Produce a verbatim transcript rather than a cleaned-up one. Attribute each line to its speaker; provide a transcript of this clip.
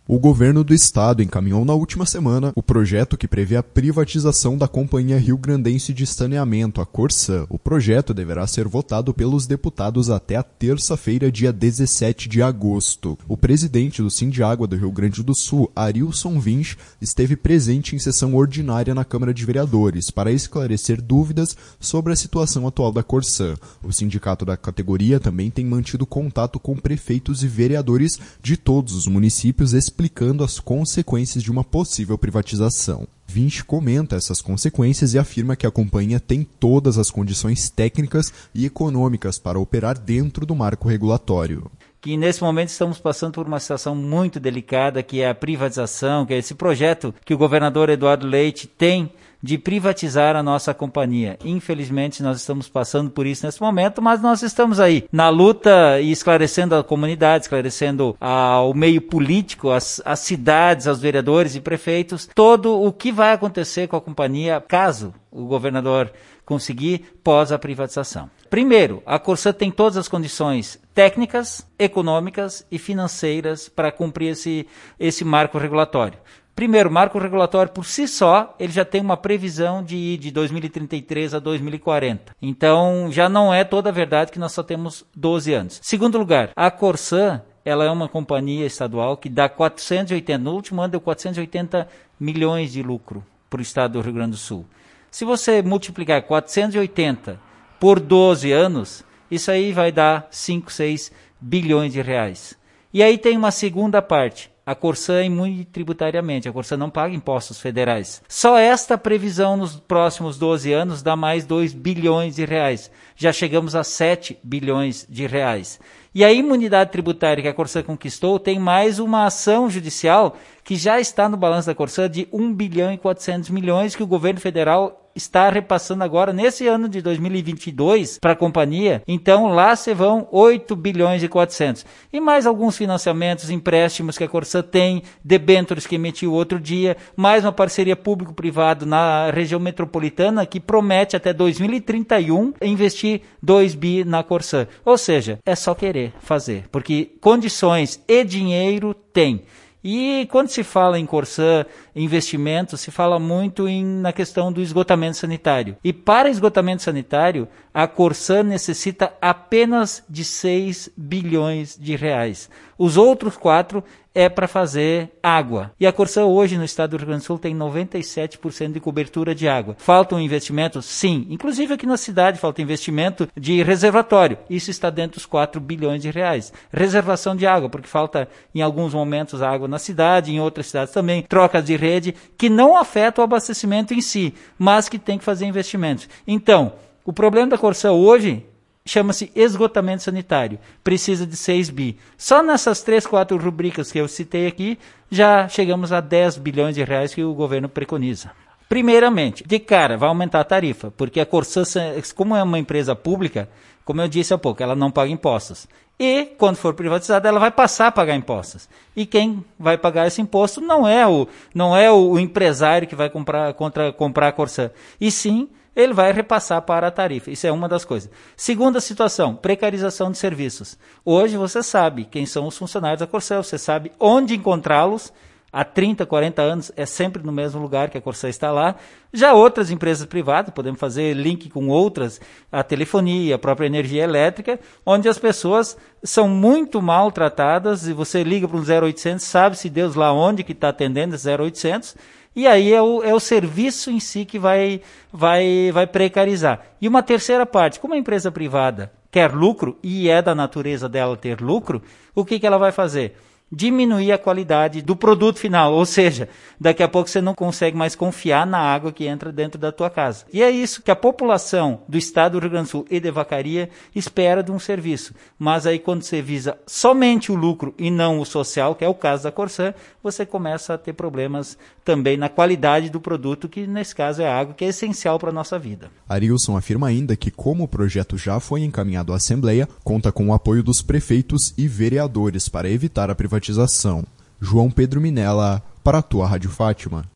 Speaker 1: O governo do estado encaminhou na última semana o projeto que prevê a privatização da Companhia Rio-Grandense de Saneamento, a Corsã. O projeto deverá ser votado pelos deputados até a terça-feira, dia dezessete de agosto. O presidente do Sindiágua do Rio Grande do Sul, Arilson Vinch, esteve presente em sessão ordinária na Câmara de Vereadores para esclarecer dúvidas sobre a situação atual da Corsã. O sindicato da categoria também tem mantido contato com prefeitos e vereadores de todos os municípios, explicando as consequências de uma possível privatização. Vinch comenta essas consequências e afirma que a companhia tem todas as condições técnicas e econômicas para operar dentro do marco regulatório.
Speaker 2: Que nesse momento estamos passando por uma situação muito delicada, que é a privatização, que é esse projeto que o governador Eduardo Leite tem de privatizar a nossa companhia. Infelizmente, nós estamos passando por isso nesse momento, mas nós estamos aí na luta e esclarecendo a comunidade, esclarecendo ao meio político, as, as cidades, aos vereadores e prefeitos, todo o que vai acontecer com a companhia caso o governador conseguir pós a privatização. Primeiro, a Corsã tem todas as condições técnicas, econômicas e financeiras para cumprir esse, esse marco regulatório. Primeiro, o marco regulatório por si só, ele já tem uma previsão de ir de dois mil e trinta e três a dois mil e quarenta. Então, já não é toda a verdade que nós só temos doze anos. Segundo lugar, a Corsã, ela é uma companhia estadual que dá quatrocentos e oitenta, no último ano deu quatrocentos e oitenta milhões de lucro para o estado do Rio Grande do Sul. Se você multiplicar quatrocentos e oitenta por doze anos, isso aí vai dar cinco, seis bilhões de reais. E aí tem uma segunda parte. A Corsã é imune tributariamente, a Corsã não paga impostos federais. Só esta previsão nos próximos doze anos dá mais dois bilhões de reais. Já chegamos a sete bilhões de reais. E a imunidade tributária que a Corsã conquistou tem mais uma ação judicial que já está no balanço da Corsã de um bilhão e quatrocentos milhões que o governo federal está repassando agora nesse ano de dois mil e vinte e dois para a companhia. Então lá se vão oito bilhões e quatrocentos. E mais alguns financiamentos, empréstimos que a Corsã tem, debêntures que emitiu outro dia, mais uma parceria público-privado na região metropolitana que promete até dois mil e trinta e um investir dois bi na Corsã. Ou seja, é só querer fazer, porque condições e dinheiro tem. E quando se fala em Corsã, investimento, se fala muito em, na questão do esgotamento sanitário. E para esgotamento sanitário, a Corsã necessita apenas de seis bilhões de reais. Os outros quatro é para fazer água. E a Corsã hoje no estado do Rio Grande do Sul tem noventa e sete por cento de cobertura de água. Falta um investimento? Sim. Inclusive aqui na cidade falta investimento de reservatório. Isso está dentro dos quatro bilhões de reais. Reservação de água, porque falta em alguns momentos água na cidade, em outras cidades também. Trocas de rede que não afetam o abastecimento em si, mas que tem que fazer investimentos. Então, o problema da Corsã hoje chama-se esgotamento sanitário. Precisa de seis bi. Só nessas três, quatro rubricas que eu citei aqui, já chegamos a dez bilhões de reais que o governo preconiza. Primeiramente, de cara, vai aumentar a tarifa, porque a Corsã, como é uma empresa pública, como eu disse há pouco, ela não paga impostos. E, quando for privatizada, ela vai passar a pagar impostos. E quem vai pagar esse imposto não é o, não é o, o empresário que vai comprar, contra, comprar a Corsã, e sim ele vai repassar para a tarifa. Isso é uma das coisas. Segunda situação, precarização de serviços. Hoje você sabe quem são os funcionários da Corsã, você sabe onde encontrá-los. Há trinta, quarenta anos é sempre no mesmo lugar que a Corsã está lá. Já outras empresas privadas, podemos fazer link com outras, a telefonia, a própria energia elétrica, onde as pessoas são muito mal tratadas e você liga para um zero oitocentos, sabe-se Deus lá onde que está atendendo esse zero oitocentos, e aí é o, é o serviço em si que vai, vai, vai precarizar. E uma terceira parte, como a empresa privada quer lucro, e é da natureza dela ter lucro, o que, que ela vai fazer? Diminuir a qualidade do produto final, ou seja, daqui a pouco você não consegue mais confiar na água que entra dentro da tua casa. E é isso que a população do estado do Rio Grande do Sul e de Vacaria espera de um serviço. Mas aí quando você visa somente o lucro e não o social, que é o caso da Corsã, você começa a ter problemas também na qualidade do produto, que nesse caso é a água, que é essencial para a nossa vida.
Speaker 1: Arilson afirma ainda que, como o projeto já foi encaminhado à Assembleia, conta com o apoio dos prefeitos e vereadores para evitar a privatização. João Pedro Minella, para a tua Rádio Fátima.